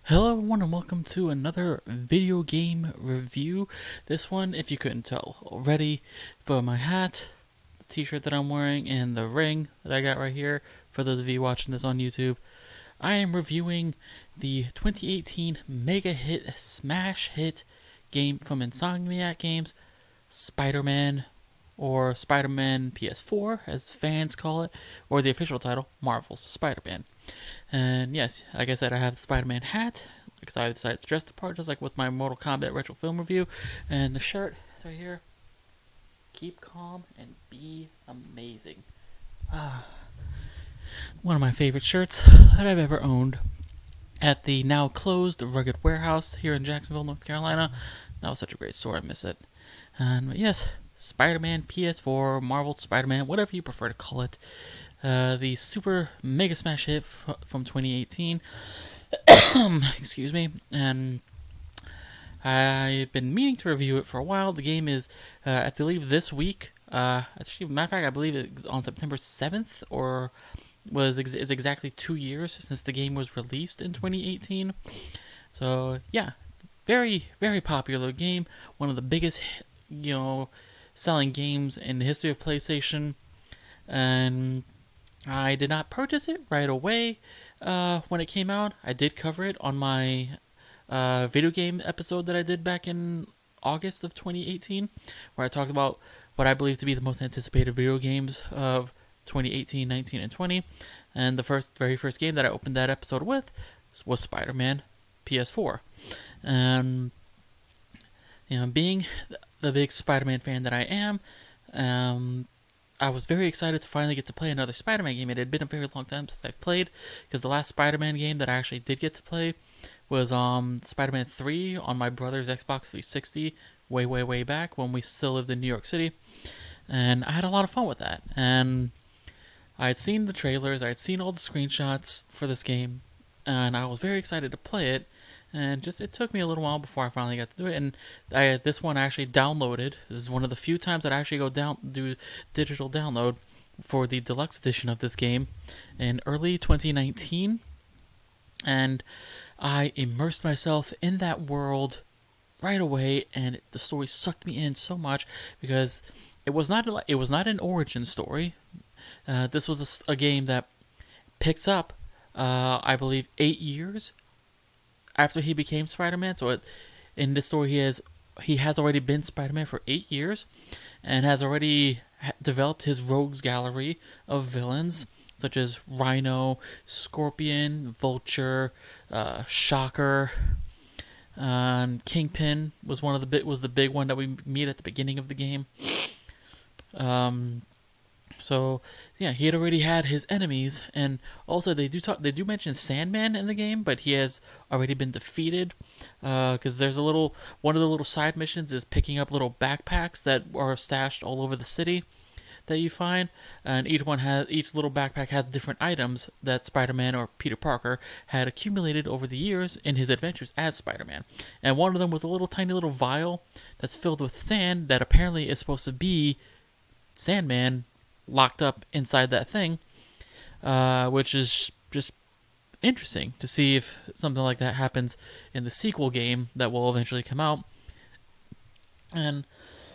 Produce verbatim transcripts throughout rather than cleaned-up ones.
Hello everyone and welcome to another video game review. This one, if you couldn't tell already, by my hat, the t-shirt that I'm wearing, and the ring that I got right here, for those of you watching this on YouTube, I am reviewing the twenty eighteen mega hit smash hit game from Insomniac Games, Spider-Man, or Spider-Man P S four, as fans call it, or the official title, Marvel's Spider-Man. And yes, like I said, I have the Spider-Man hat, because I decided to dress the part, just like with my Mortal Kombat retro film review. And the shirt is right here. Keep calm and be amazing. Ah, one of my favorite shirts that I've ever owned. At the now closed Rugged Warehouse here in Jacksonville, North Carolina. That was such a great store, I miss it. And yes, Spider-Man P S four, Marvel Spider-Man, whatever you prefer to call it. Uh, the Super Mega Smash hit f- from twenty eighteen. Excuse me. And I've been meaning to review it for a while. The game is, uh, I believe, this week. Uh, actually, matter of fact, I believe it's on September seventh, or was ex- is exactly two years since the game was released in twenty eighteen. So yeah, very very popular game. One of the biggest, you know, selling games in the history of PlayStation, and I did not purchase it right away uh, when it came out. I did cover it on my uh, video game episode that I did back in August of twenty eighteen, where I talked about what I believe to be the most anticipated video games of twenty eighteen, nineteen, and twenty. And the first, very first game that I opened that episode with was Spider-Man P S four. And you know, being the big Spider-Man fan that I am, um, I was very excited to finally get to play another Spider-Man game. It had been a very long time since I've played, because the last Spider-Man game that I actually did get to play was um, Spider-Man three on my brother's Xbox three sixty, way, way, way back when we still lived in New York City. And I had a lot of fun with that. And I had seen the trailers, I had seen all the screenshots for this game, and I was very excited to play it. And just it took me a little while before I finally got to do it. And I this one I actually downloaded. This is one of the few times that I actually go down do digital download for the deluxe edition of this game in early twenty nineteen. And I immersed myself in that world right away, and the story sucked me in so much, because it was not a, it was not an origin story. Uh, this was a, a game that picks up, uh, I believe, eight years after he became Spider-Man. So it, in this story, he has he has already been Spider-Man for eight years, and has already ha- developed his rogues gallery of villains, such as Rhino, Scorpion, Vulture, uh, Shocker, um, Kingpin was one of the big was the big one that we meet at the beginning of the game. Um, So yeah, he had already had his enemies, and also they do talk. They do mention Sandman in the game, but he has already been defeated. Because uh, there's a little one of the little side missions is picking up little backpacks that are stashed all over the city that you find, and each one has each little backpack has different items that Spider-Man or Peter Parker had accumulated over the years in his adventures as Spider-Man. And one of them was a little tiny little vial that's filled with sand that apparently is supposed to be Sandman locked up inside that thing, uh, which is just interesting to see if something like that happens in the sequel game that will eventually come out. And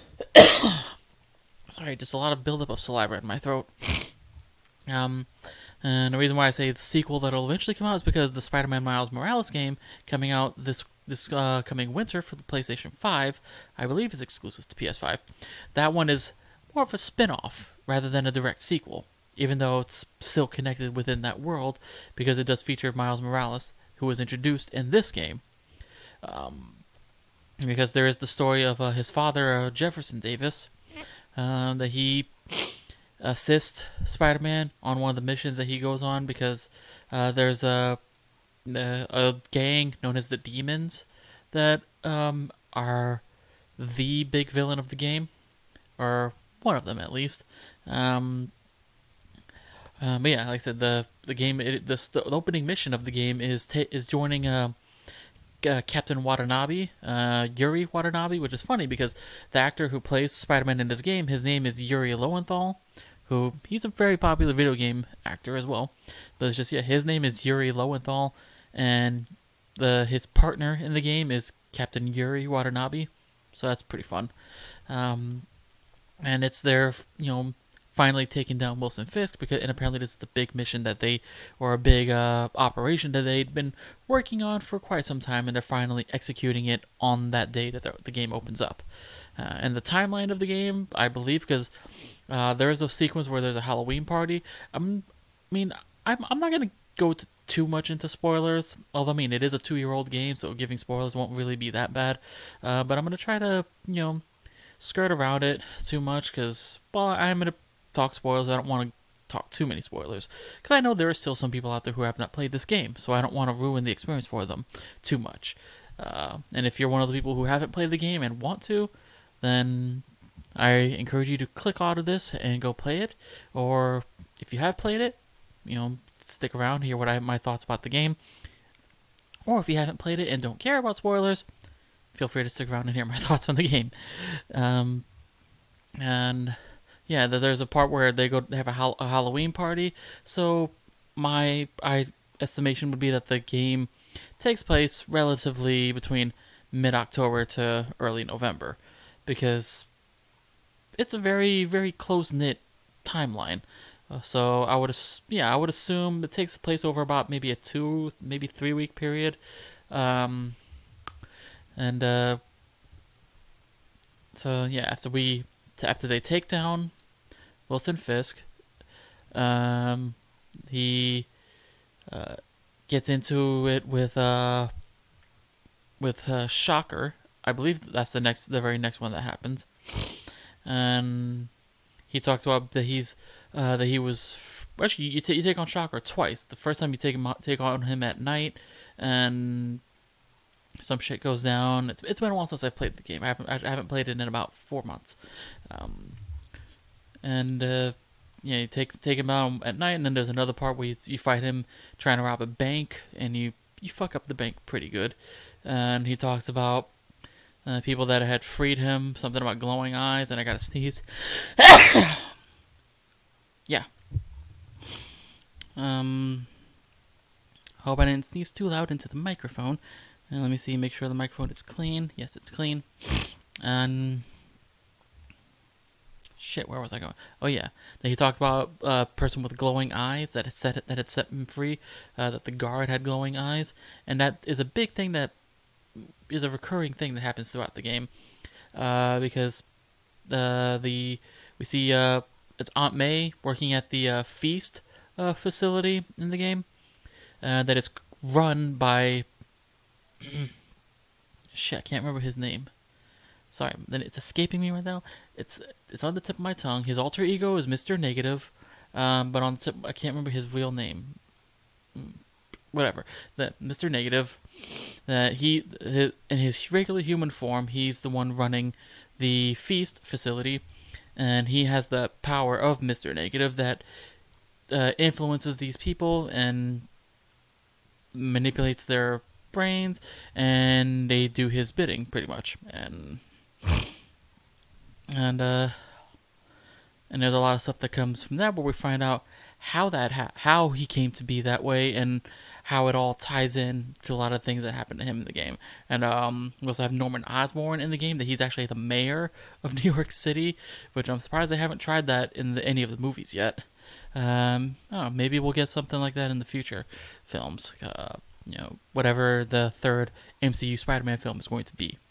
sorry, just a lot of buildup of saliva in my throat. Um, and the reason why I say the sequel that will eventually come out is because the Spider-Man Miles Morales game coming out this this uh, coming winter for the PlayStation five, I believe, is exclusive to P S five. That one is more of a spin-off rather than a direct sequel, even though it's still connected within that world, because it does feature Miles Morales, who was introduced in this game. Um, because there is the story of uh, his father, uh, Jefferson Davis, uh, that he assists Spider-Man on one of the missions that he goes on, because uh, there's a, a, a gang known as the Demons that um, are the big villain of the game, or one of them at least. Um, um, but yeah, like I said, the the game, it, the, the opening mission of the game is ta- is joining uh, uh, Captain Watanabe, uh, Yuri Watanabe, which is funny because the actor who plays Spider-Man in this game, his name is Yuri Lowenthal, who he's a very popular video game actor as well. But it's just yeah, his name is Yuri Lowenthal, and the his partner in the game is Captain Yuri Watanabe, so that's pretty fun. Um, and it's their, you know, finally taking down Wilson Fisk, because and apparently this is the big mission that they, or a big uh, operation that they'd been working on for quite some time, and they're finally executing it on that day that the, the game opens up. Uh, and the timeline of the game, I believe, because uh, there is a sequence where there's a Halloween party. I'm, I mean, I'm I'm not gonna go to too much into spoilers, although I mean it is a two-year-old game, so giving spoilers won't really be that bad. Uh, but I'm gonna try to, you know, skirt around it too much, because, well, I'm gonna talk spoilers. I don't want to talk too many spoilers, because I know there are still some people out there who have not played this game, so I don't want to ruin the experience for them too much. Uh, and if you're one of the people who haven't played the game and want to, then I encourage you to click out of this and go play it. Or if you have played it, you know, stick around, hear what I my thoughts about the game. Or if you haven't played it and don't care about spoilers, feel free to stick around and hear my thoughts on the game. Um, and yeah, there's a part where they go they have a, ha- a Halloween party. So my I estimation would be that the game takes place relatively between mid-October to early November, because it's a very, very close-knit timeline. Uh, so I would, ass- yeah, I would assume it takes place over about maybe a two, maybe three-week period, um, and uh, so yeah, after we, after they take down Wilson Fisk, um, he uh, gets into it with uh, with uh, Shocker. I believe that's the next, the very next one that happens, and he talks about that he's uh, that he was actually you, t- you take on Shocker twice. The first time you take him take on him at night, and some shit goes down. It's it's been a while since I've played the game. I haven't I haven't played it in about four months, um, and uh, yeah, you take take him out at night, and then there's another part where you, you fight him trying to rob a bank, and you you fuck up the bank pretty good, and he talks about Uh, people that had freed him, something about glowing eyes, and I gotta sneeze. Yeah. Um. Hope I didn't sneeze too loud into the microphone. And let me see, make sure the microphone is clean. Yes, it's clean. And shit, where was I going? Oh yeah, he talked about a person with glowing eyes that had set it, that had set him free. Uh, that the guard had glowing eyes, and that is a big thing that is a recurring thing that happens throughout the game, uh, because uh, the we see uh, it's Aunt May working at the uh, feast uh, facility in the game uh, that is run by shit. I can't remember his name. Sorry, then it's escaping me right now. It's it's on the tip of my tongue. His alter ego is Mister Negative, um, but on the tip, I can't remember his real name. Whatever, that Mister Negative, that he, his, in his regular human form, he's the one running the feast facility, and he has the power of Mister Negative that uh, influences these people and manipulates their brains, and they do his bidding pretty much, and and uh, and there's a lot of stuff that comes from that where we find out how that ha- how he came to be that way, and how it all ties in to a lot of things that happen to him in the game. And um, we also have Norman Osborn in the game, that he's actually the mayor of New York City, which I'm surprised they haven't tried that in the, any of the movies yet. Um, I don't know, maybe we'll get something like that in the future films. Uh, you know, whatever the third M C U Spider-Man film is going to be.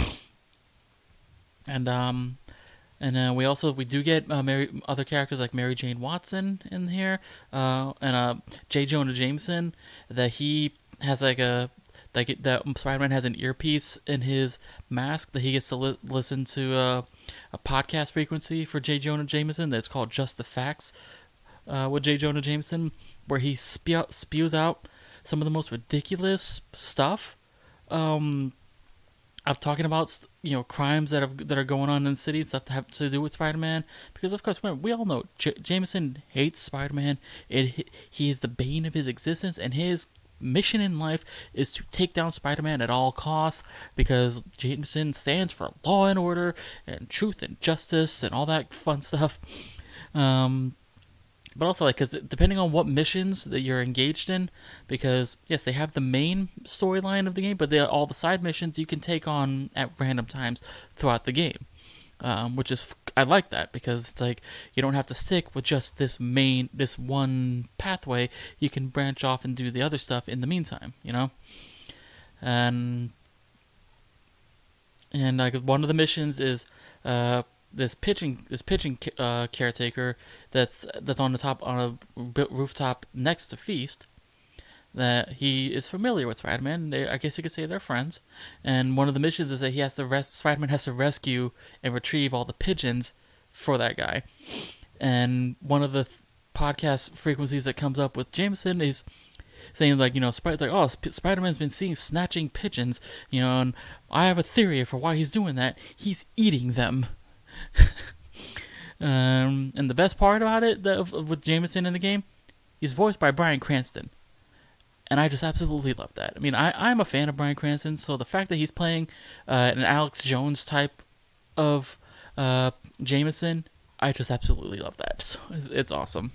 And um, and uh, we also we do get uh, Mary, other characters like Mary Jane Watson in here, uh, and uh, J. Jonah Jameson. That he has like a like that Spider-Man has an earpiece in his mask that he gets to li- listen to uh, a podcast frequency for J. Jonah Jameson that's called Just the Facts uh, with J. Jonah Jameson, where he spew- spews out some of the most ridiculous stuff. Um, I'm talking about, you know, crimes that have that are going on in the city, stuff that have to do with Spider-Man. Because of course, we all know J- Jameson hates Spider-Man. It he is the bane of his existence, and his mission in life is to take down Spider-Man at all costs. Because Jameson stands for law and order and truth and justice and all that fun stuff. Um, but also like because depending on what missions that you're engaged in, because yes, they have the main storyline of the game, but they all the side missions you can take on at random times throughout the game, um, which is I like that because it's like you don't have to stick with just this main this one pathway. You can branch off and do the other stuff in the meantime, you know, and and like one of the missions is uh, this pitching this pitching uh, caretaker that's that's on the top on a rooftop next to Feast. That he is familiar with Spider-Man. They, I guess you could say they're friends. And one of the missions is that he has to rest. Spider-Man has to rescue and retrieve all the pigeons for that guy. And one of the th- podcast frequencies that comes up with Jameson is saying like, you know, Spider- like, oh, Sp- Spider-Man's been seen snatching pigeons, you know, and I have a theory for why he's doing that. He's eating them. um, and the best part about it, the, of, of with Jameson in the game, he's voiced by Bryan Cranston. And I just absolutely love that. I mean, I, I'm a fan of Bryan Cranston, so the fact that he's playing uh, an Alex Jones type of uh, Jameson, I just absolutely love that. So it's, it's awesome.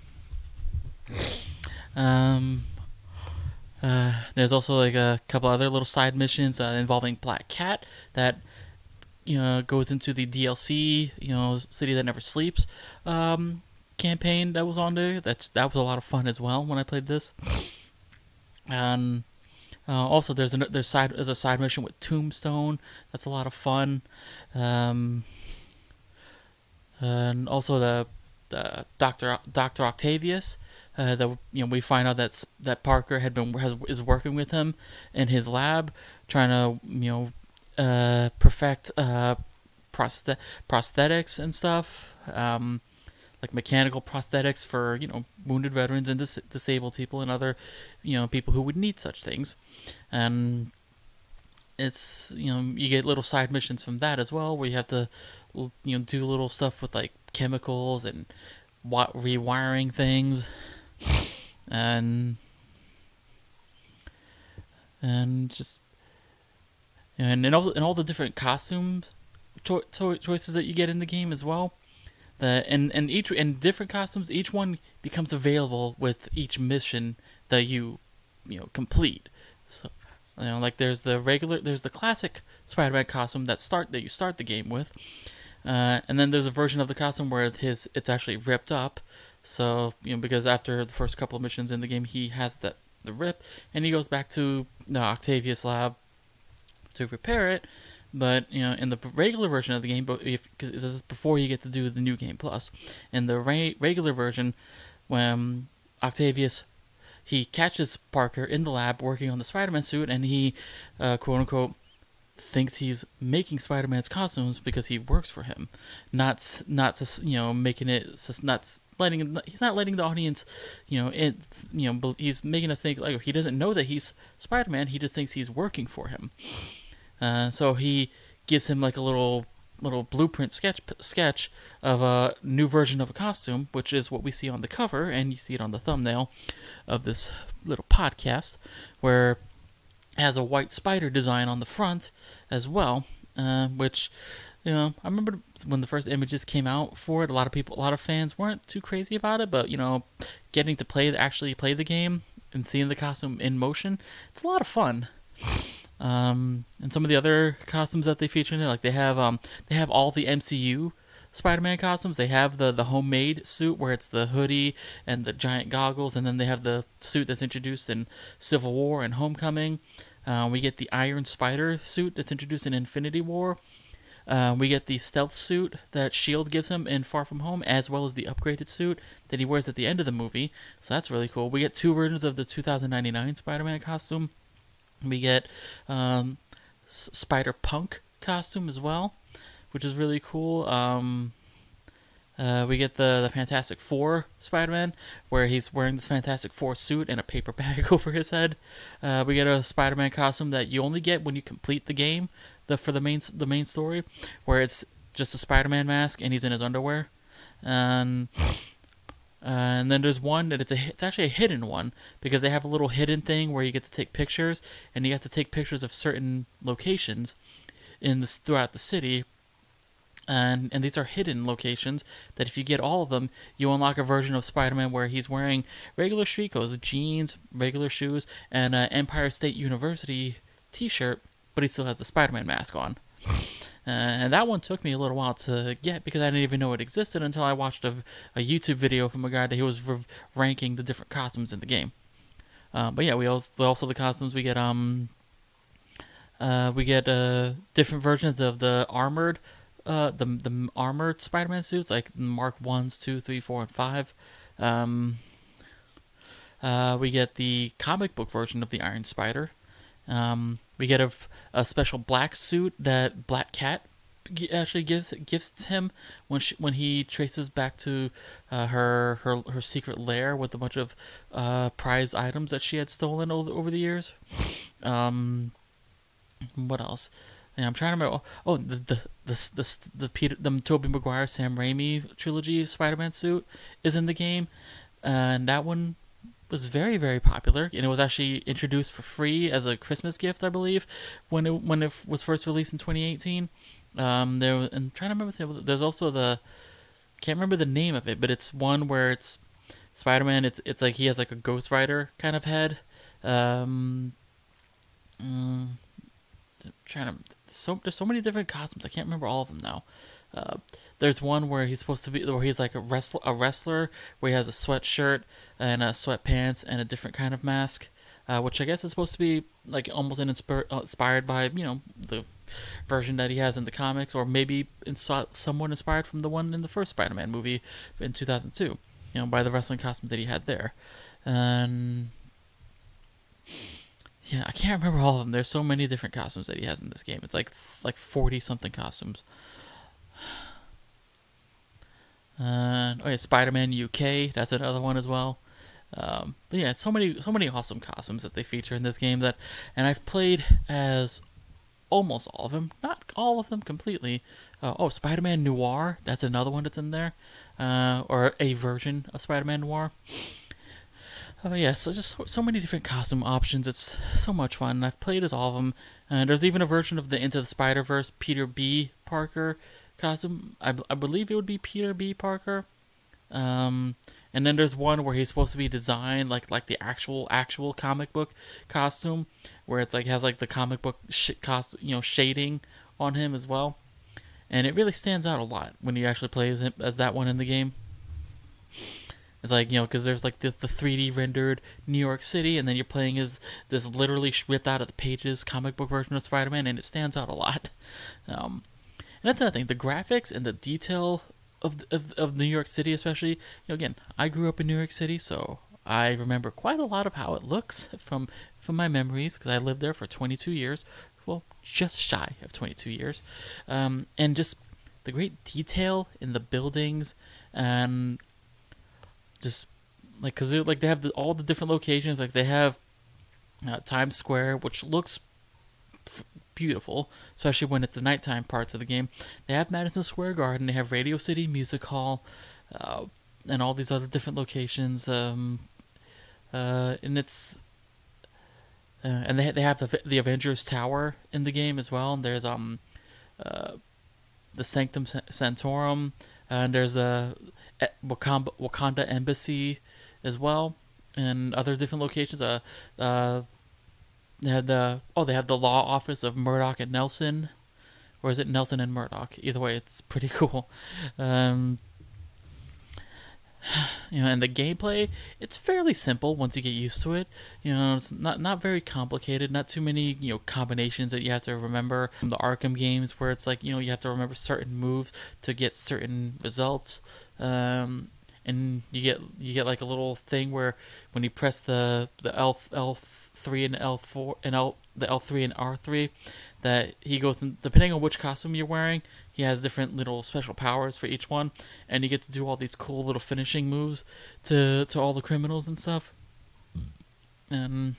Um, uh, there's also like a couple other little side missions uh, involving Black Cat that you know goes into the D L C, you know, City That Never Sleeps um, campaign that was on there. That's that was a lot of fun as well when I played this. And uh, also, there's a there's side there's a side mission with Tombstone. That's a lot of fun. Um, and also the the Doctor Doctor Octavius. Uh, that you know we find out that that Parker had been has, is working with him in his lab, trying to you know uh, perfect uh, prosthet- prosthetics and stuff. Um, like mechanical prosthetics for, you know, wounded veterans and dis- disabled people and other, you know, people who would need such things. And it's, you know, you get little side missions from that as well, where you have to, you know, do little stuff with, like, chemicals and wa- rewiring things. And, and just, and, and, all, and all the different costumes cho- cho- choices that you get in the game as well. The, and and each and different costumes, each one becomes available with each mission that you you know complete. So you know, like there's the regular, there's the classic Spider-Man costume that start that you start the game with, uh, and then there's a version of the costume where his it's actually ripped up. So you know because after the first couple of missions in the game, he has that the rip, and he goes back to the Octavius lab to repair it. But, you know, in the regular version of the game, but if cause this is before you get to do the New Game Plus, in the re- regular version, when Octavius, he catches Parker in the lab working on the Spider-Man suit, and he, uh, quote-unquote, thinks he's making Spider-Man's costumes because he works for him. Not, not you know, making it, not letting, he's not letting the audience, you know, it, you know, he's making us think, like, he doesn't know that he's Spider-Man, he just thinks he's working for him. Uh, so he gives him like a little little blueprint sketch sketch of a new version of a costume, which is what we see on the cover, and you see it on the thumbnail of this little podcast, where it has a white spider design on the front as well, uh, which, you know, I remember when the first images came out for it, a lot of people, a lot of fans weren't too crazy about it, but, you know, getting to play, actually play the game and seeing the costume in motion, it's a lot of fun. Um, and some of the other costumes that they feature in it, like they have um, they have all the M C U Spider-Man costumes. They have the, the homemade suit where it's the hoodie and the giant goggles, and then they have the suit that's introduced in Civil War and Homecoming. Uh, we get the Iron Spider suit that's introduced in Infinity War. Uh, we get the stealth suit that S H I E L D gives him in Far From Home, as well as the upgraded suit that he wears at the end of the movie. So that's really cool. We get two versions of the two thousand ninety-nine Spider-Man costume. We get um, S- Spider-Punk costume as well, which is really cool. Um, uh, we get the, the Fantastic Four Spider-Man, where he's wearing this Fantastic Four suit and a paper bag over his head. Uh, we get a Spider-Man costume that you only get when you complete the game, the for the main the main story, where it's just a Spider-Man mask and he's in his underwear. And Uh, and then there's one that it's a it's actually a hidden one, because they have a little hidden thing where you get to take pictures, and you have to take pictures of certain locations in this throughout the city. And, and these are hidden locations that if you get all of them, you unlock a version of Spider-Man where he's wearing regular street clothes, jeans, regular shoes, and an Empire State University t-shirt, but he still has the Spider-Man mask on. Uh, and that one took me a little while to get because I didn't even know it existed until I watched a, a YouTube video from a guy that he was r- ranking the different costumes in the game. Uh, but yeah, we also, also the costumes we get um uh, we get uh, different versions of the armored uh, the the armored Spider-Man suits, like Mark ones, two, three, four, and five. Um, uh, we get the comic book version of the Iron Spider. Um, we get a, a special black suit that Black Cat actually gives gifts him when she, when he traces back to uh, her her her secret lair with a bunch of uh, prized items that she had stolen over, over the years. Um, what else? Yeah, I'm trying to remember. Oh, the the the the, the Peter the Tobey Maguire Sam Raimi trilogy Spider-Man suit is in the game, and that one was very, very popular, and it was actually introduced for free as a Christmas gift, I believe, when it when it was first released in twenty eighteen. Um, there, and I'm trying to remember. There's also the, can't remember the name of it, but it's one where it's Spider-Man. It's it's like he has like a Ghost Rider kind of head. Um, mm, trying to so there's so many different costumes. I can't remember all of them now. Uh, there's one where he's supposed to be, where he's like a wrestler, a wrestler, where he has a sweatshirt and a sweatpants and a different kind of mask, uh, which I guess is supposed to be like almost inspir- inspired by, you know, the version that he has in the comics, or maybe inside, somewhat inspired from the one in the first Spider-Man movie in two thousand two, you know, by the wrestling costume that he had there. And yeah, I can't remember all of them. There's so many different costumes that he has in this game. It's like like forty something costumes. And oh yeah, Spider-Man U K, that's another one as well. Um, but yeah, so many so many awesome costumes that they feature in this game that, and I've played as almost all of them, not all of them completely. Uh, oh, Spider-Man Noir, that's another one that's in there, uh, or a version of Spider-Man Noir. Oh yeah, so just so, so many different costume options. It's so much fun. I've played as all of them. And there's even a version of the Into the Spider-Verse Peter B. Parker costume. I, I believe it would be Peter B. Parker. Um, and then there's one where he's supposed to be designed like like the actual actual comic book costume, where it's like has like the comic book sh- cost you know shading on him as well, and it really stands out a lot when you actually play as him, as that one in the game. It's like, you know, because there's like the, the three D rendered New York City, and then you're playing as this literally ripped out of the pages comic book version of Spider-Man, and it stands out a lot. Um, and that's another thing, the graphics and the detail of, of of New York City, especially. You know, again, I grew up in New York City, so I remember quite a lot of how it looks from from my memories, because I lived there for twenty-two years. Well, just shy of twenty-two years, um, and just the great detail in the buildings and just like, because like they have the, all the different locations. Like they have uh, Times Square, which looks f- beautiful, especially when it's the nighttime parts of the game. They have Madison Square Garden. They have Radio City Music Hall, uh, and all these other different locations. Um, uh, and it's uh, and they they have the the Avengers Tower in the game as well. And there's um uh, the Sanctum Sanctorum, and there's the Wakanda, Wakanda Embassy as well, and other different locations. Uh, uh, they had the oh, they have the law office of Murdoch and Nelson, or is it Nelson and Murdoch? Either way, it's pretty cool. Um, you know, and the gameplay, it's fairly simple once you get used to it. You know, it's not not very complicated. Not too many you know combinations that you have to remember. From the Arkham games, where it's like you know you have to remember certain moves to get certain results. Um, and you get you get like a little thing where when you press the the L L three and L four and L the L three and R three, that he goes in, depending on which costume you're wearing, he has different little special powers for each one, and you get to do all these cool little finishing moves to to all the criminals and stuff. And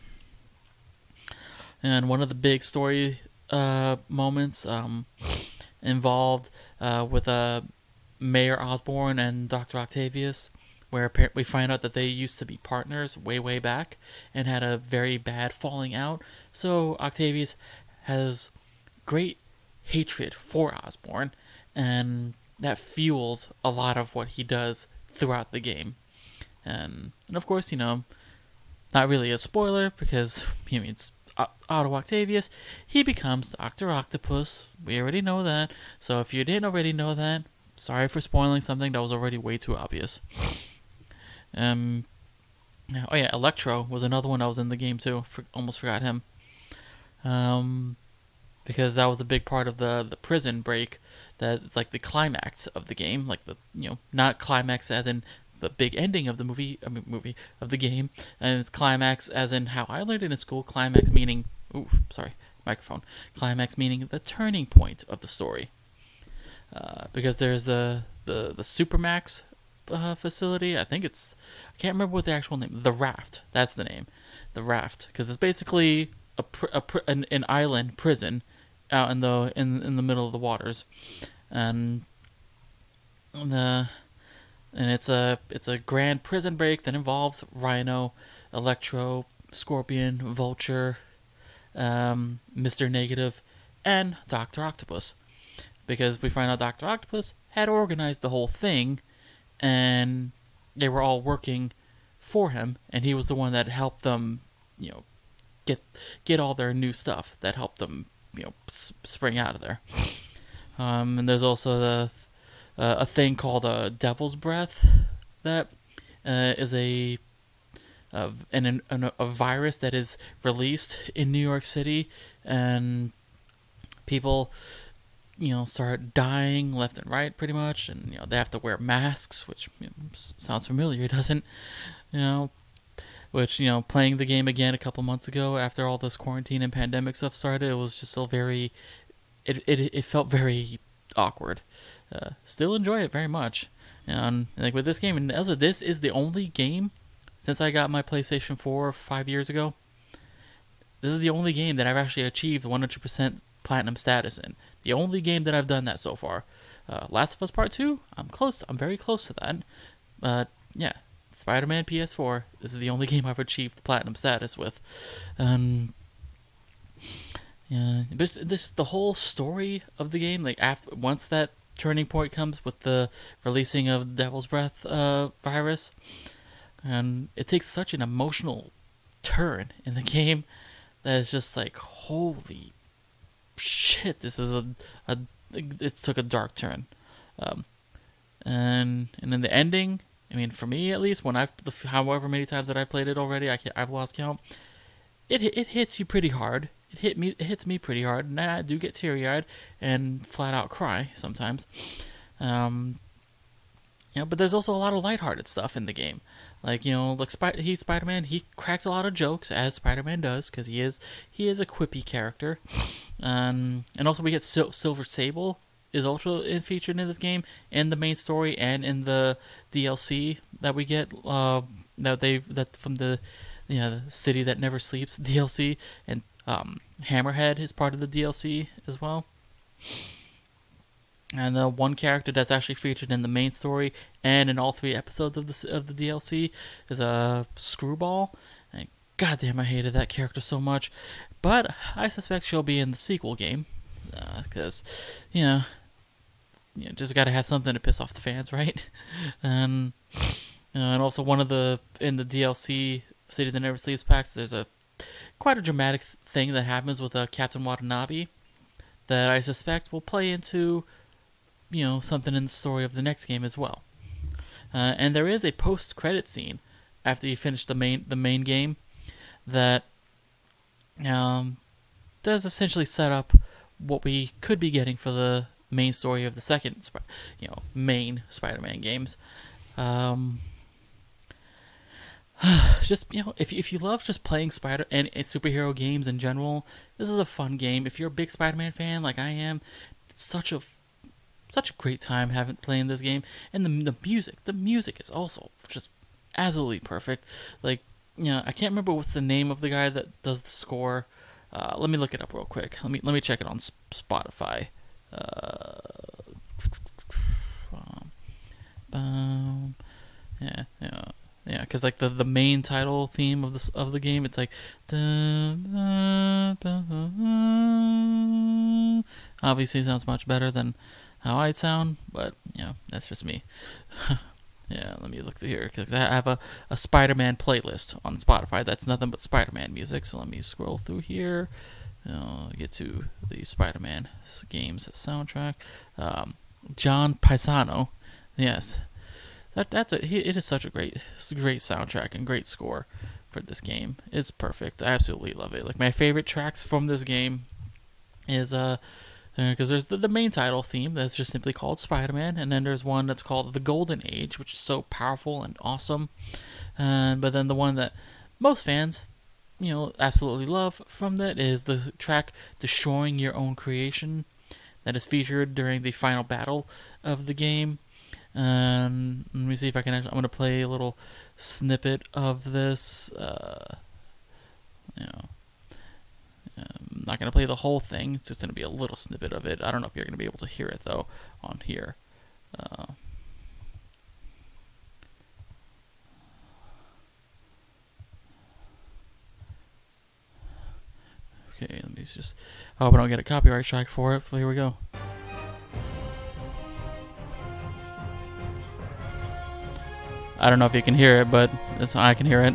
and one of the big story uh, moments um, involved uh, with a. Uh, Mayor Osborn and Doctor Octavius, where we find out that they used to be partners way, way back and had a very bad falling out. So Octavius has great hatred for Osborn, and that fuels a lot of what he does throughout the game. And, and of course, you know, not really a spoiler because he means Otto Octavius. He becomes Doctor Octopus. We already know that. So if you didn't already know that, sorry for spoiling something that was already way too obvious. Um. Oh yeah, Electro was another one that was in the game too. For, almost forgot him. Um, because that was a big part of the the prison break. That it's like the climax of the game, like the you know not climax as in the big ending of the movie, I mean movie of the game, and it's climax as in how I learned it in school. Climax meaning, ooh, sorry, microphone. Climax meaning the turning point of the story. Uh, because there's the the the Supermax uh, facility. I think it's I can't remember what the actual name. The Raft. That's the name. The Raft, because it's basically a, pr- a pr- an, an island prison out in the in in the middle of the waters, and the and it's a it's a grand prison break that involves Rhino, Electro, Scorpion, Vulture, um, Mister Negative, and Doctor Octopus. Because we find out Doctor Octopus had organized the whole thing, and they were all working for him, and he was the one that helped them, you know, get get all their new stuff that helped them, you know, s- spring out of there. Um, and there's also the uh, a thing called a Devil's Breath that uh, is a uh, an, an a virus that is released in New York City, and people, you know, start dying left and right pretty much, and you know they have to wear masks, which you know, sounds familiar, doesn't? You know, which you know, playing the game again a couple months ago after all this quarantine and pandemic stuff started, it was just a very, it it it felt very awkward. Uh, still enjoy it very much, and like with this game, and also this is the only game since I got my PlayStation four five years ago. This is the only game that I've actually achieved one hundred percent platinum status in. The only game that I've done that so far. Uh, Last of Us Part two, I'm close. I'm very close to that. But yeah, Spider-Man P S four. This is the only game I've achieved platinum status with. Um, yeah, but this the whole story of the game. Like after once that turning point comes with the releasing of Devil's Breath uh, virus, and it takes such an emotional turn in the game that it's just like holy shit, this is a, a it took a dark turn, um, and and in the ending, I mean, for me at least, when I've however many times that I've played it already, I can't, I've lost count. It it hits you pretty hard. It hit me. It hits me pretty hard, and I do get teary eyed and flat out cry sometimes. Um, you know, but there's also a lot of lighthearted stuff in the game. Like, you know, like Sp- he's Spider-Man. He cracks a lot of jokes, as Spider-Man does, because he is he is a quippy character. Um, and also we get Sil- Silver Sable is also featured in this game, in the main story and in the D L C that we get. Uh, that they that from the you know, the City That Never Sleeps D L C, and um, Hammerhead is part of the D L C as well. And the one character that's actually featured in the main story and in all three episodes of the of the D L C is a uh, Screwball. And goddamn, I hated that character so much. But I suspect she'll be in the sequel game, because uh, you know, you know, just got to have something to piss off the fans, right? And uh, and also one of the in the D L C City That Never Sleeps packs, there's a quite a dramatic thing that happens with uh, Captain Watanabe that I suspect will play into, you know, something in the story of the next game as well. Uh, and there is a post-credit scene after you finish the main the main game that um, does essentially set up what we could be getting for the main story of the second, you know, main Spider-Man games. Um, just, you know, if if you love just playing Spider and, and superhero games in general, this is a fun game. If you're a big Spider-Man fan like I am, it's such a such a great time having playing this game. And the the music, the music is also just absolutely perfect. Like, you know, I can't remember what's the name of the guy that does the score. Uh, let me look it up real quick. Let me let me check it on Spotify. Uh, um, yeah, yeah. Yeah, because like the, the main title theme of this of the game, it's like, obviously sounds much better than how I sound, but you know, that's just me. Yeah, let me look through here because I have a, a Spider-Man playlist on Spotify. That's nothing but Spider-Man music. So let me scroll through here. I'll get to the Spider-Man games soundtrack. Um, John Paisano, yes, that that's a, it is such a great, great soundtrack and great score for this game. It's perfect. I absolutely love it. Like my favorite tracks from this game is uh because there's the, the main title theme that's just simply called Spider-Man, and then there's one that's called The Golden Age, which is so powerful and awesome. And but then the one that most fans, you know, absolutely love from that is the track Destroying Your Own Creation, that is featured during the final battle of the game. And let me see if I can. Actually, I'm going to play a little snippet of this. Uh, you know. I'm not going to play the whole thing. It's just going to be a little snippet of it. I don't know if you're going to be able to hear it, though, on here. Uh, okay, let me just... I hope I don't get a copyright strike for it. So here we go. I don't know if you can hear it, but that's I can hear it.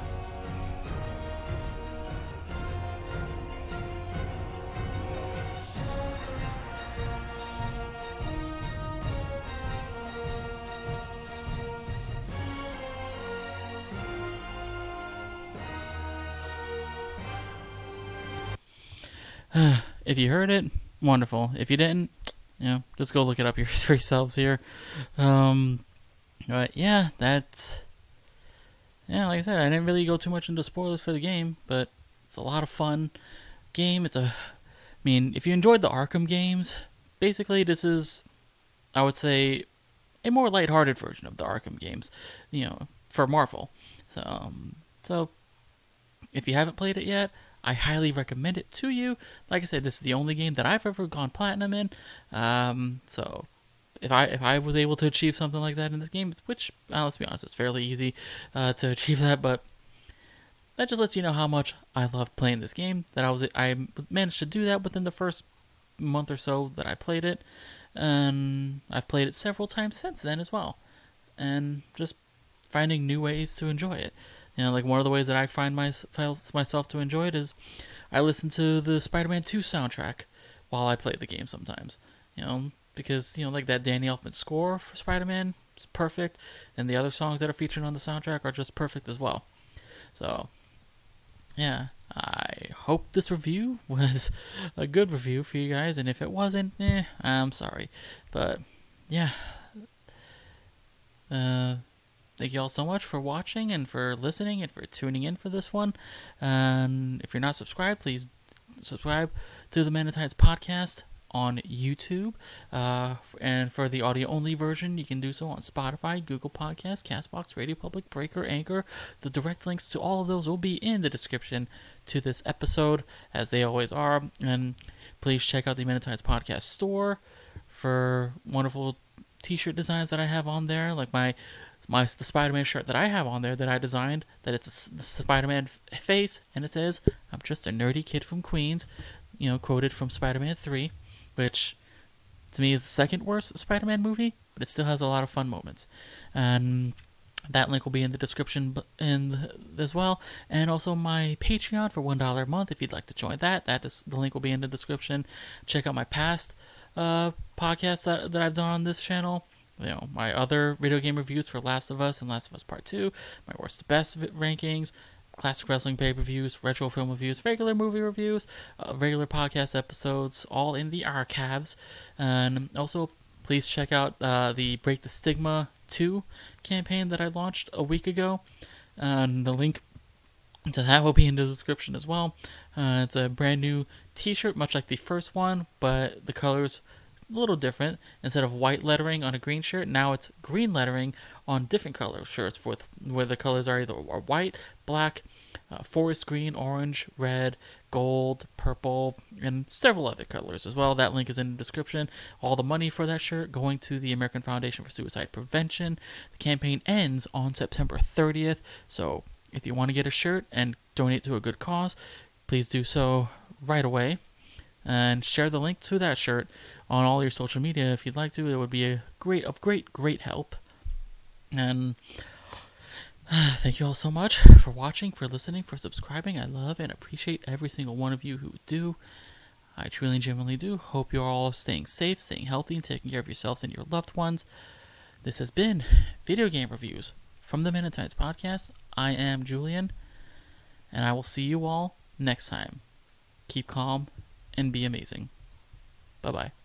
If you heard it, wonderful. If you didn't, you know, just go look it up yourselves here. Um, but yeah, that's yeah. Like I said, I didn't really go too much into spoilers for the game, but it's a lot of fun game. It's a, I mean, if you enjoyed the Arkham games, basically this is, I would say, a more lighthearted version of the Arkham games, you know, for Marvel. So, um, so if you haven't played it yet, I highly recommend it to you. Like I said, this is the only game that I've ever gone platinum in. Um, so if I if I was able to achieve something like that in this game, which uh, let's be honest, it's fairly easy uh, to achieve that, but that just lets you know how much I loved playing this game. That I was I managed to do that within the first month or so that I played it, and I've played it several times since then as well, and just finding new ways to enjoy it. You know, like one of the ways that I find my, myself to enjoy it is I listen to the Spider-Man two soundtrack while I play the game sometimes. You know, because, you know, like that Danny Elfman score for Spider-Man is perfect, and the other songs that are featured on the soundtrack are just perfect as well. So, yeah, I hope this review was a good review for you guys, and if it wasn't, eh, I'm sorry. But, yeah. Uh... Thank you all so much for watching and for listening and for tuning in for this one. And if you're not subscribed, please subscribe to the Men in Tights podcast on YouTube. Uh, and for the audio-only version, you can do so on Spotify, Google Podcasts, Castbox, Radio Public, Breaker, Anchor. The direct links to all of those will be in the description to this episode, as they always are. And please check out the Men in Tights podcast store for wonderful t-shirt designs that I have on there, like my My the Spider-Man shirt that I have on there that I designed, that it's a, the Spider-Man face, and it says, "I'm just a nerdy kid from Queens," you know, quoted from Spider-Man three, which to me is the second worst Spider-Man movie, but it still has a lot of fun moments. And that link will be in the description in as well, and also my Patreon for one dollar a month if you'd like to join that. That is, the link will be in the description. Check out my past uh, podcasts that, that I've done on this channel. You know, my other video game reviews for Last of Us and Last of Us Part two, my worst to best rankings, classic wrestling pay-per-views, retro film reviews, regular movie reviews, uh, regular podcast episodes, all in the archives. And also, please check out uh, the Break the Stigma two campaign that I launched a week ago. And the link to that will be in the description as well. Uh, it's a brand new t-shirt, much like the first one, but the colors a little different. Instead of white lettering on a green shirt, now it's green lettering on different color shirts, with where the colors are either white, black, uh, forest green, orange, red, gold, purple, and several other colors as well. That link is in the description. All the money for that shirt going to the American Foundation for Suicide Prevention. The campaign ends on September thirtieth, so if you want to get a shirt and donate to a good cause, please do so right away. and share the link to that shirt on all your social media if you'd like to. It would be a great, of great, great help. And thank you all so much for watching, for listening, for subscribing. I love and appreciate every single one of you who do. I truly and genuinely do. Hope you're all staying safe, staying healthy, and taking care of yourselves and your loved ones. This has been Video Game Reviews from the Minute Times Podcast. I am Julian, and I will see you all next time. Keep calm and be amazing. Bye-bye.